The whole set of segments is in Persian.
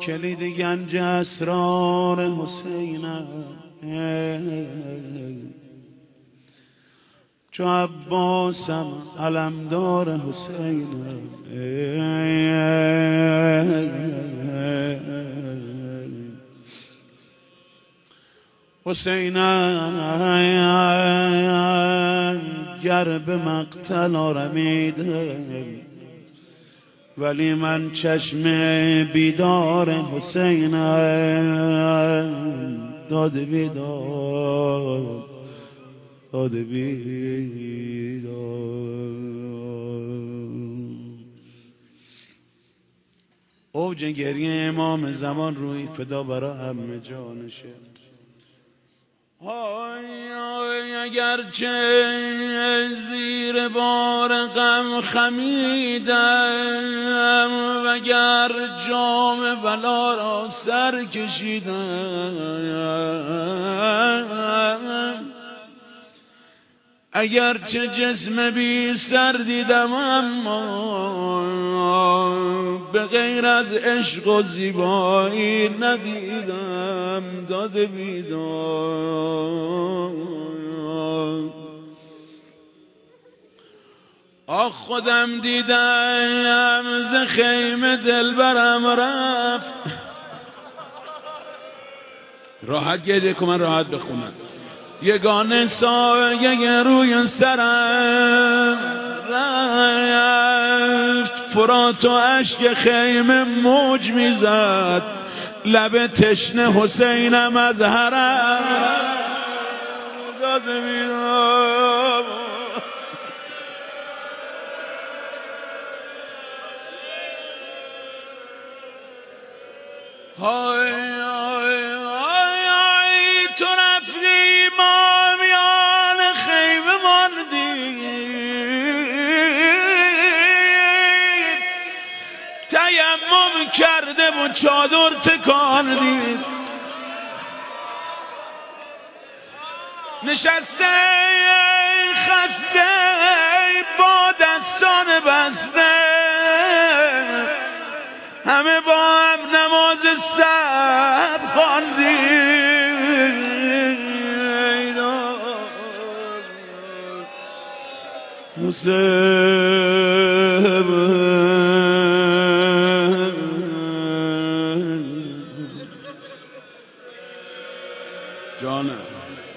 کلید گنج اسرار حسینم، چو عباسم علمدار حسینم، حسینم گر به مقتل آرمیدم، ولی من چشم بیدار حسینم، داد بیدار داد بیدار. اوج گریه امام زمان روی فدا برا همه جانشه. اگرچه زیر بار غم خمیدم، وگر جام بلا را سر کشیدم، اگرچه جسم بی سر دیدم، اما به غیر از عشق و زیبایی ندیدم، داد بیدار. آخ خودم دیدم ز خیمه دلبرم رفت. راحت گریه کن، من راحت بخونم. یگانه سایه روی سرم رفت، فرات و اشک خیمه موج میزد، لب تشنه حسینم از حرم داد میدم. های تو رفتی ما میان خیمه ماندیم، تیمم کرده و چادر تکاندیم، نشسته خسته با دستان بسته، همه با هم نماز شب خواندیم. حسین جانم،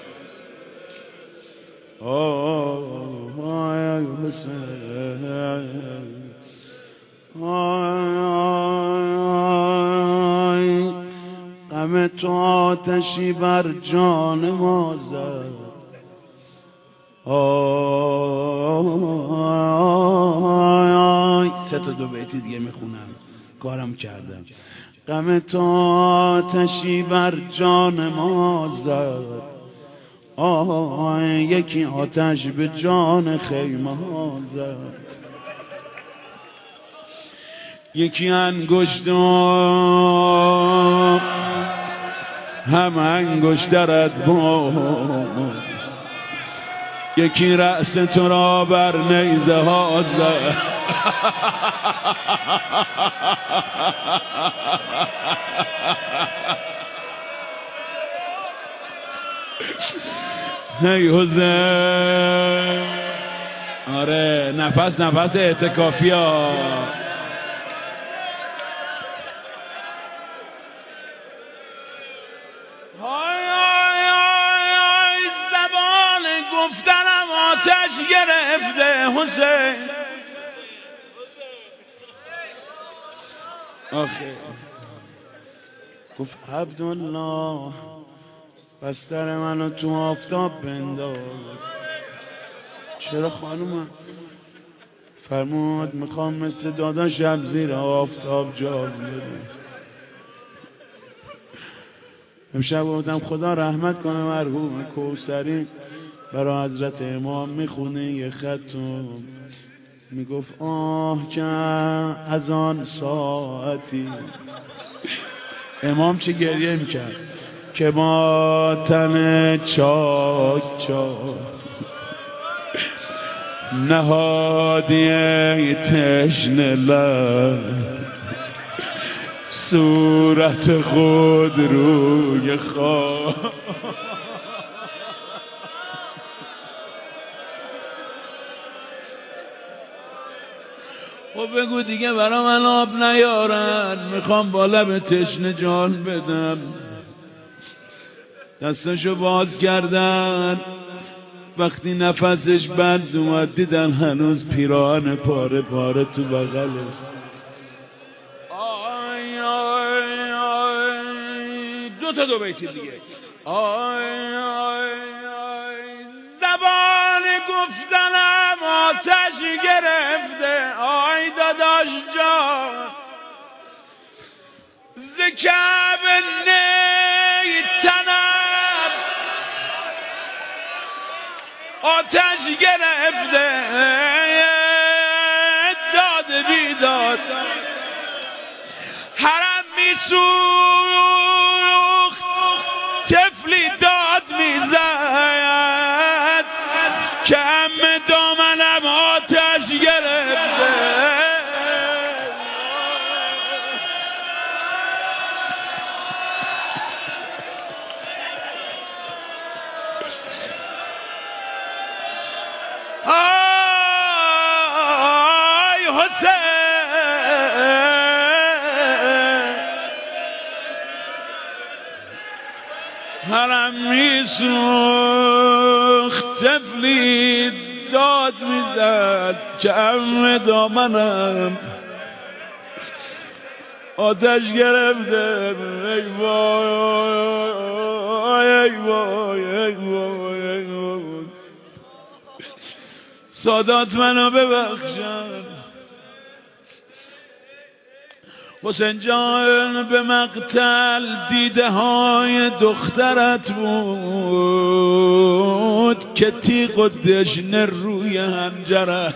غم تو آتشی بر جان ما زد. سه تا دو بیتی دیگه میخونم، کارم کردم. غم تو آتشی بر جان ما زد، یکی آتش به جان خیمه ها زد، یکی انگشت هم انگشترت بود، یکی رأس تو را بر نیزه ها زد. هی حسین، آره نفس نفس اعتکافی ها. زبان گفتنم آتش گرفته حسین. آخه گفت عبدالله بستر منو تو آفتاب بنداز. چرا خانومم؟ فرمود میخوام مثل دادا شب زیر آفتاب جا بیارم. امشب گفتم خدا رحمت کنه مرحوم کوثری، برای حضرت امام میخونه یه خطو، میگفت آه که از آن ساعتی. امام چه گریه میکرد که با تن چاک چاک نهادی تشنه لب، صورت خود روی خاک. خب بگو دیگه برا من آب نیارن، میخوام با لب تشنه جان بدم. دستشو باز کردن، وقتی نفسش بند اومد دیدن هنوز پیراهن پاره پاره تو بغلش. آی آی آی، دو بیتی دیگه. آی آی آی، زبان گفتنم آتش گرفته. آی داداش جان، ز کعبه تنم آتش گرفته. داد بیداد حرم میسوخت، طفلی داد میزد که ام دامنم آتش گرفته. آی حسین، حرم میسوخت، طفلی داد میزد که ام دامنم آتش گرفته. ای وای ای وای ای وای ای وای. سادات منو ببخشن. حسین جان به مقتل دیده های دخترت بود که تیغ و دشنه روی حنجرت.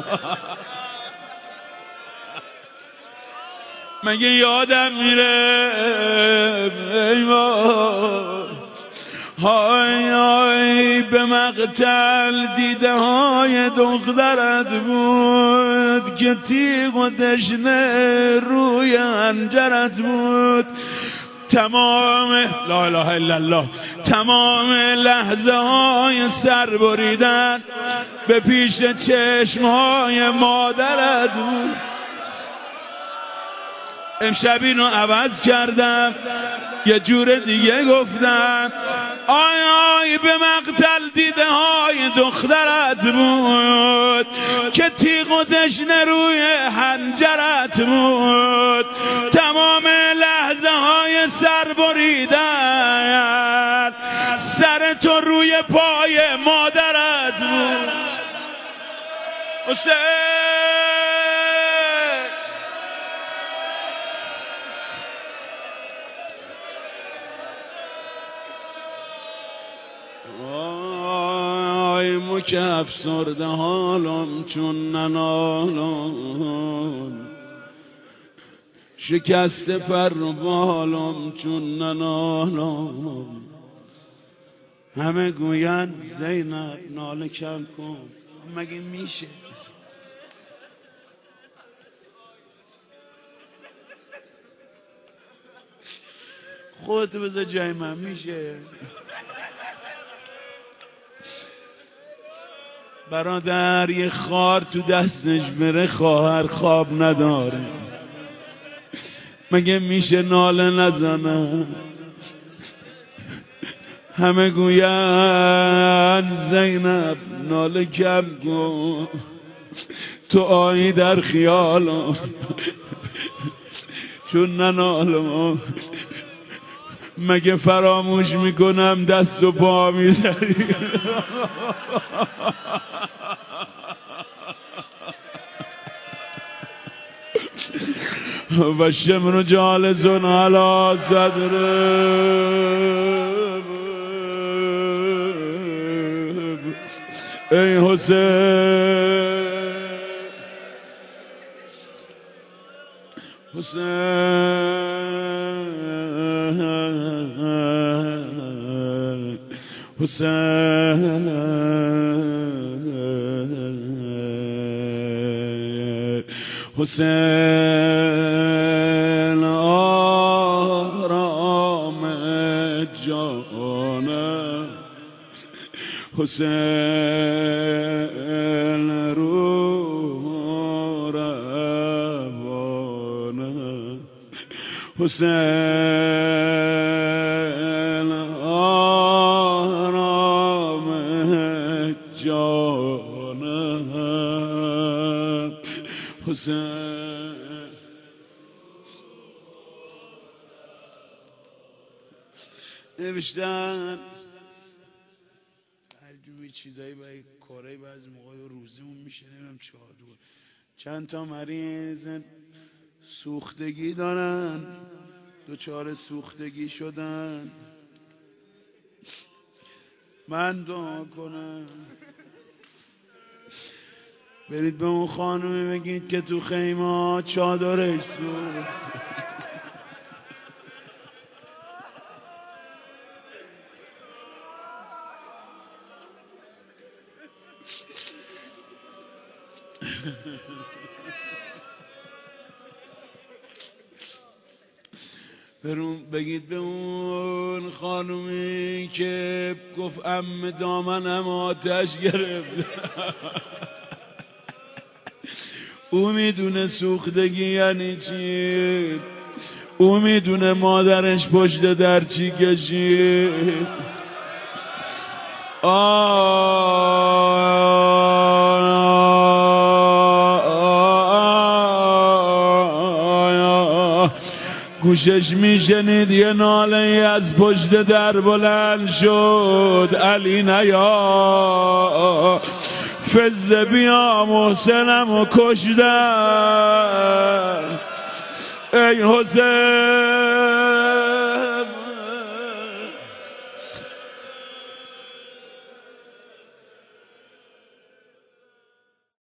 مگه یادم میره؟ ای وای های های، به مقتل دیده های دخترت بود که تیغ و دشنه روی حنجرت بود. تمام لا اله الا الله، تمام لحظه های سر بریدن به پیش چشم های مادرت بود. امشب اینو عوض کردم، یه جور دیگه گفتم. آی آی، به مقتل دیده های دخترت بود که تیغ و دشنه روی حنجرت بود. تمام لحظه های سر بریدن سر تو روی پای مادرت بود. حسین مو که افسرده حالم چون ننالم، شکست پر بالم چون ننالم. همه گویند زینب ناله کم کن، مگه میشه؟ خودت بذار جای من، میشه؟ برادر یه خار تو دستش بره خواهر خواب نداره، مگه میشه ناله نزنه؟ همه گوین زینب ناله کم کن، تو آیی در خیالم چون ننالم. مگه فراموش میکنم دست و پا میزنی؟ و شمر جالسون علی صدره. ای حسین حسین حسین حسین حسین رو روانه حسین آرام جانم حسین نوشتن هرجوری چیزایی برای کارهای بعضی موقع روزیمون میشه نمیم چادر چند تا مریض سوختگی دارن دچار سوختگی شدن من دعا کنم برید به اون خانومی بگید که تو خیمه چادرش سوخت بگید به اون خانومی که گفت دامنم آتش گرفت او میدونه سوختگی یعنی چی او میدونه مادرش پشت در چی کشید گوشش میشنید یه ناله از پشت در بلند شد علی نیا فز بیا محسنمو کشدن ای حسین